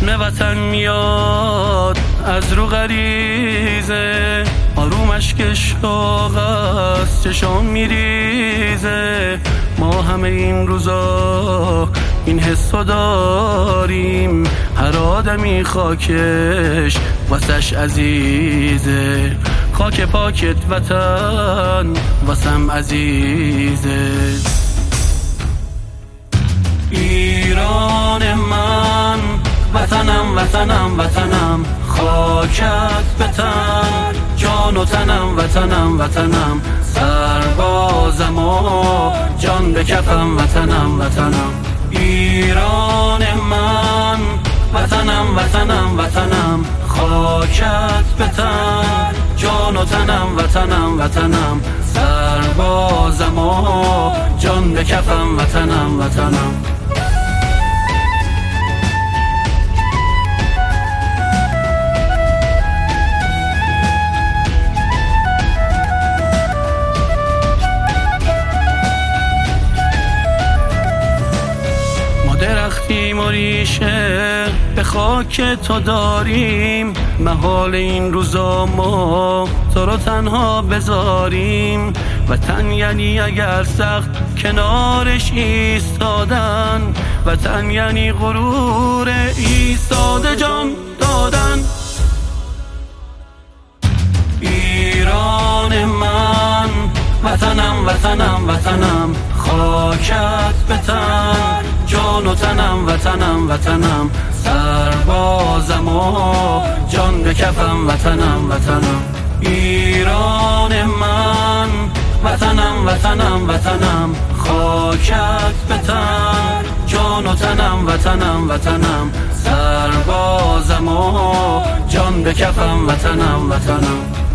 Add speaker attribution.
Speaker 1: اسم وطن میاد از رو غریزه، آروم اشکش داغ از چشام میریزه. ما همه این روزا این حسو داریم، هر آدمی خاکش واسش عزیزه. خاک پاکت وطن واسم عزیزه. ایران من وطنم وطنم وطنم، خاکت به تن جان و تنم وطنم وطنم، سربازم و جان به کفم وطنم وطنم. ایران من وطنم وطنم وطنم، خاکت به تن جان و تنم وطنم وطنم، سربازم و جان به کفم وطنم وطنم. درختیم و ریشه به خاک تو داریم، محال این روزا ما تو رو تنها بذاریم. وطن یعنی اگر سخت کنارش ایستادن، وطن یعنی غرور ایستاده جان دادن. ایران من وطنم وطنم وطنم، خاکت به تن جان و تنم وطنم وطنم، سربازم و جان به کفم وطنم وطنم. ایران من وطنم وطنم وطنم، خاکت به تن جان و تنم وطنم وطنم، سربازم و جان به کفم وطنم وطنم.